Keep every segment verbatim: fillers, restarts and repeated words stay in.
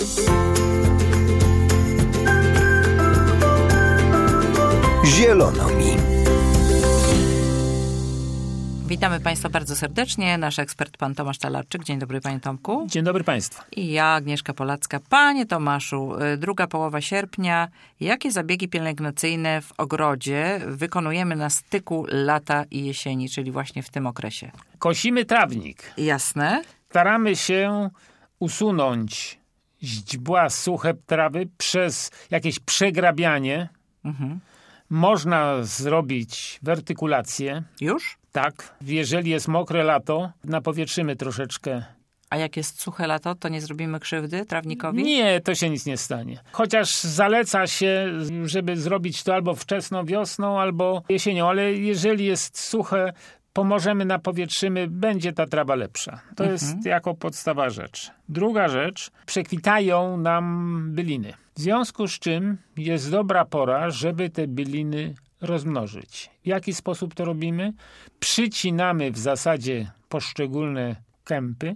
Zielono mi. Witamy Państwa bardzo serdecznie. Nasz ekspert, pan Tomasz Talarczyk. Dzień dobry, panie Tomku. Dzień dobry Państwu. I ja, Agnieszka Polacka. Panie Tomaszu, druga połowa sierpnia. Jakie zabiegi pielęgnacyjne w ogrodzie wykonujemy na styku lata i jesieni, czyli właśnie w tym okresie? Kosimy trawnik. Jasne. Staramy się usunąć źdźbła, suche trawy przez jakieś przegrabianie. Mhm. Można zrobić wertykulację. Już? Tak. Jeżeli jest mokre lato, napowietrzymy troszeczkę. A jak jest suche lato, to nie zrobimy krzywdy trawnikowi? Nie, to się nic nie stanie. Chociaż zaleca się, żeby zrobić to albo wczesną wiosną, albo jesienią, ale jeżeli jest suche, pomożemy, napowietrzymy, będzie ta trawa lepsza. To mhm. jest jako podstawa rzecz. Druga rzecz, przekwitają nam byliny. W związku z czym jest dobra pora, żeby te byliny rozmnożyć. W jaki sposób to robimy? Przycinamy w zasadzie poszczególne kępy,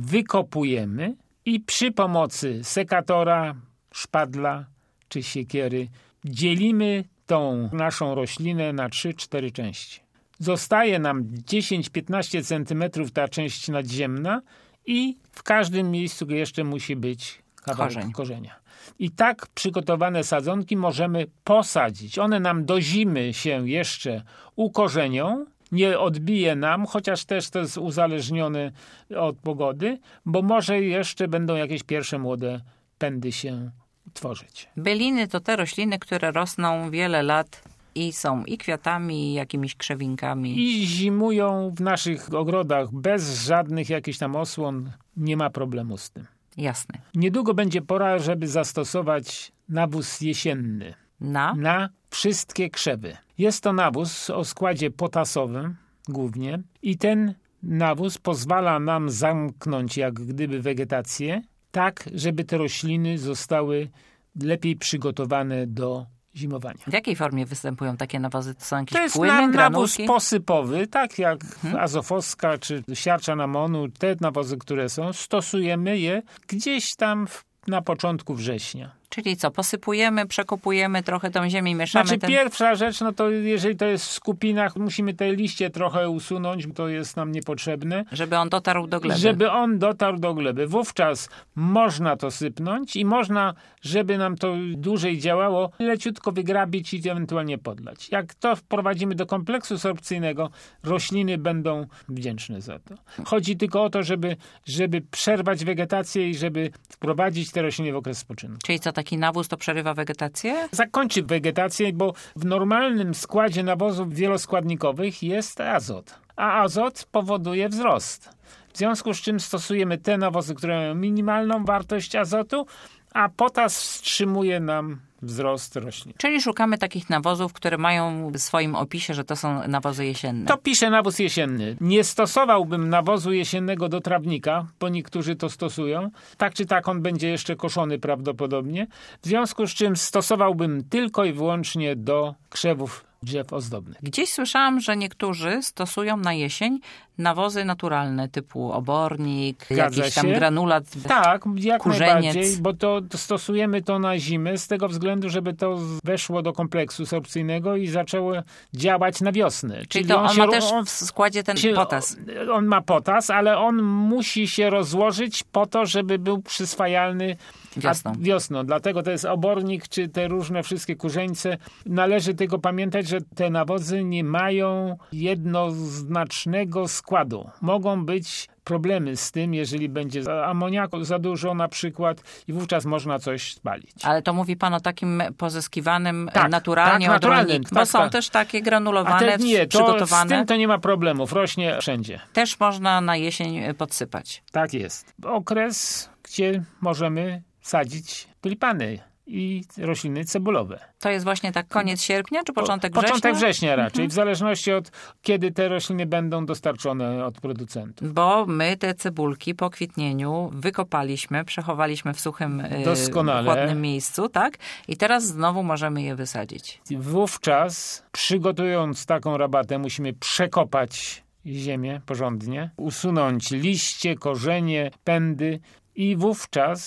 wykopujemy i przy pomocy sekatora, szpadla czy siekiery dzielimy tą naszą roślinę na trzy cztery części. Zostaje nam dziesięć do piętnastu centymetrów ta część nadziemna i w każdym miejscu jeszcze musi być kawałek Korzeń. korzenia. I tak przygotowane sadzonki możemy posadzić. One nam do zimy się jeszcze ukorzenią, nie odbije nam, chociaż też to jest uzależnione od pogody, bo może jeszcze będą jakieś pierwsze młode pędy się tworzyć. Byliny to te rośliny, które rosną wiele lat i są i kwiatami, i jakimiś krzewinkami. I zimują w naszych ogrodach bez żadnych jakichś tam osłon. Nie ma problemu z tym. Jasne. Niedługo będzie pora, żeby zastosować nawóz jesienny Na? na wszystkie krzewy. Jest to nawóz o składzie potasowym głównie i ten nawóz pozwala nam zamknąć jak gdyby wegetację tak, żeby te rośliny zostały lepiej przygotowane do zimowania. W jakiej formie występują takie nawozy? To są jakieś To jest płyny, na, nawóz granulki? posypowy, tak jak Hmm. azofoska czy siarcza namonu, te nawozy, które są, stosujemy je gdzieś tam w, na początku września. Czyli co, posypujemy, przekopujemy trochę tą ziemię i mieszamy Znaczy ten... pierwsza rzecz, no to jeżeli to jest w skupinach, musimy te liście trochę usunąć, bo to jest nam niepotrzebne. Żeby on dotarł do gleby. Żeby on dotarł do gleby. Wówczas można to sypnąć i można, żeby nam to dłużej działało, leciutko wygrabić i ewentualnie podlać. Jak to wprowadzimy do kompleksu sorpcyjnego, rośliny będą wdzięczne za to. Chodzi tylko o to, żeby, żeby przerwać wegetację i żeby wprowadzić te rośliny w okres spoczynku. Czyli co, taki nawóz to przerywa wegetację? Zakończy wegetację, bo w normalnym składzie nawozów wieloskładnikowych jest azot, a azot powoduje wzrost. W związku z czym stosujemy te nawozy, które mają minimalną wartość azotu, a potas wstrzymuje nam wzrost roślin. Czyli szukamy takich nawozów, które mają w swoim opisie, że to są nawozy jesienne. To pisze nawóz jesienny. Nie stosowałbym nawozu jesiennego do trawnika, bo niektórzy to stosują. Tak czy tak on będzie jeszcze koszony prawdopodobnie. W związku z czym stosowałbym tylko i wyłącznie do krzewów drzew ozdobnych. Gdzieś słyszałam, że niektórzy stosują na jesień nawozy naturalne typu obornik, Zgadza jakiś tam się. granulat, Tak, jak kurzeniec. najbardziej, bo to stosujemy to na zimę z tego względu, żeby to weszło do kompleksu sorpcyjnego i zaczęło działać na wiosnę. Czyli to on, się, ma też on, w składzie ten się, potas. On ma potas, ale on musi się rozłożyć po to, żeby był przyswajalny Wiosną. wiosną. Dlatego to jest obornik, czy te różne wszystkie kurzeńce. Należy tylko pamiętać, że te nawozy nie mają jednoznacznego składu. Mogą być problemy z tym, jeżeli będzie amoniaku za dużo na przykład i wówczas można coś spalić. Ale to mówi pan o takim pozyskiwanym Tak, naturalnie tak, od naturalnym, rolników, tak, bo są tak. też takie A granulowane, te nie, to przygotowane. z tym to nie ma problemów. Rośnie wszędzie. Też można na jesień podsypać. Tak jest. Okres, gdzie możemy sadzić tulipany i rośliny cebulowe. To jest właśnie tak koniec sierpnia, czy początek września? Początek września raczej, Mhm. w zależności od kiedy te rośliny będą dostarczone od producentów. Bo my te cebulki po kwitnieniu wykopaliśmy, przechowaliśmy w suchym, y, Doskonale. chłodnym miejscu, tak? I teraz znowu możemy je wysadzić. Wówczas, przygotowując taką rabatę, musimy przekopać ziemię porządnie, usunąć liście, korzenie, pędy i wówczas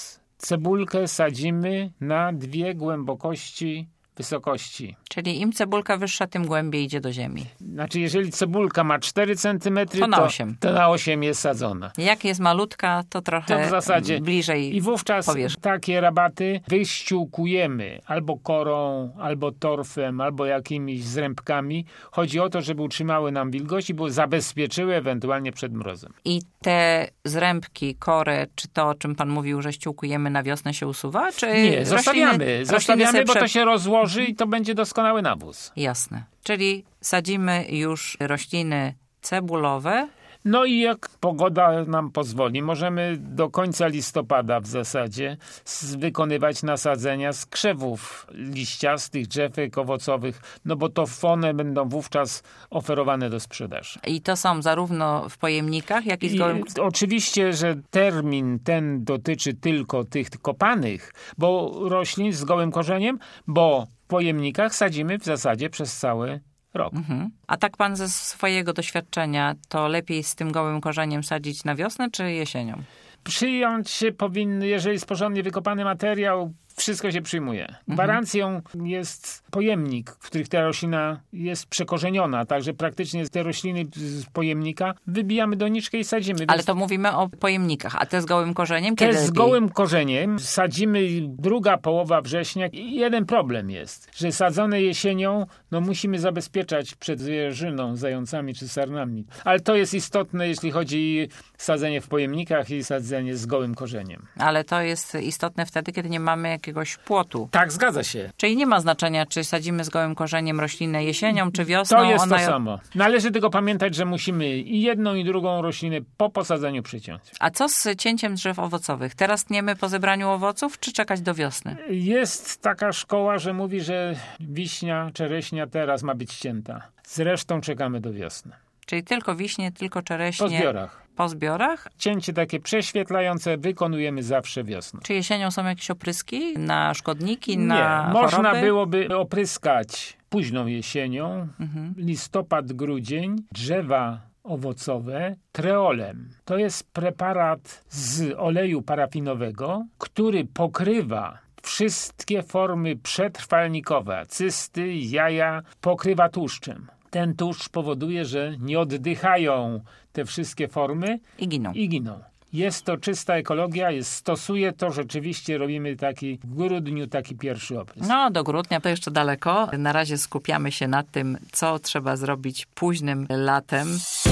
cebulkę sadzimy na dwie głębokości wysokości. Czyli im cebulka wyższa, tym głębiej idzie do ziemi. Znaczy, jeżeli cebulka ma cztery centymetry, to na to, osiem. to na osiem jest sadzona. Jak jest malutka, to trochę To w zasadzie bliżej I wówczas powierzchni. takie rabaty wyściółkujemy albo korą, albo torfem, albo jakimiś zrębkami. Chodzi o to, żeby utrzymały nam wilgoć i bo zabezpieczyły ewentualnie przed mrozem. I te zrębki, korę, czy to, o czym pan mówił, że ściółkujemy na wiosnę, się usuwa? Czy Nie, zostawiamy. rośliny, Zostawiamy, rośliny bo prze... to się rozłoży i to będzie doskonały nawóz. Jasne. Czyli sadzimy już rośliny cebulowe. No i jak pogoda nam pozwoli, możemy do końca listopada w zasadzie wykonywać nasadzenia z krzewów liściastych, drzewek owocowych, no bo to one będą wówczas oferowane do sprzedaży. I to są zarówno w pojemnikach, jak i z I gołym... oczywiście, że termin ten dotyczy tylko tych kopanych, bo roślin z gołym korzeniem, bo w pojemnikach sadzimy w zasadzie przez cały rok. Mhm. A tak pan ze swojego doświadczenia, to lepiej z tym gołym korzeniem sadzić na wiosnę czy jesienią? Przyjąć się powinny, jeżeli jest porządnie wykopany materiał, wszystko się przyjmuje. Gwarancją jest pojemnik, w których ta roślina jest przekorzeniona, także praktycznie te rośliny z pojemnika wybijamy doniczkę i sadzimy. Ale to mówimy o pojemnikach, a te z gołym korzeniem? Te Kiedy z lepiej? gołym korzeniem sadzimy druga połowa września i jeden problem jest, że sadzone jesienią, no musimy zabezpieczać przed zwierzyną, zającami czy sarnami. Ale to jest istotne, jeśli chodzi o sadzenie w pojemnikach i sadzenie z gołym korzeniem. Ale to jest istotne wtedy, kiedy nie mamy jakiegoś płotu. Tak, zgadza się. Czyli nie ma znaczenia, czy sadzimy z gołym korzeniem roślinę jesienią, czy wiosną. To jest Ona... to samo. Należy tylko pamiętać, że musimy i jedną, i drugą roślinę po posadzeniu przyciąć. A co z cięciem drzew owocowych? Teraz tniemy po zebraniu owoców, czy czekać do wiosny? Jest taka szkoła, że mówi, że wiśnia, czereśnia teraz ma być cięta. Zresztą czekamy do wiosny. Czyli tylko wiśnie, tylko czereśnie. Po zbiorach. Po zbiorach? Cięcie takie prześwietlające wykonujemy zawsze wiosną. Czy jesienią są jakieś opryski na szkodniki, Nie, na można choroby? byłoby opryskać późną jesienią, Mhm. listopad, grudzień, drzewa owocowe treolem. To jest preparat z oleju parafinowego, który pokrywa wszystkie formy przetrwalnikowe, cysty, jaja, pokrywa tłuszczem. Ten tłuszcz powoduje, że nie oddychają te wszystkie formy I giną. i giną. Jest to czysta ekologia, jest, stosuje to, rzeczywiście robimy taki w grudniu taki pierwszy oprysk. No, do grudnia to jeszcze daleko. Na razie skupiamy się na tym, co trzeba zrobić późnym latem.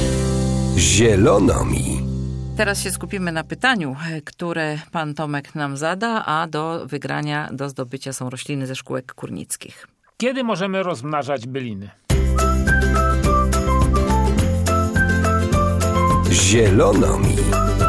Zielono mi. Teraz się skupimy na pytaniu, które pan Tomek nam zada, a do wygrania, do zdobycia są rośliny ze szkółek kurnickich. Kiedy możemy rozmnażać byliny? Zielono mi.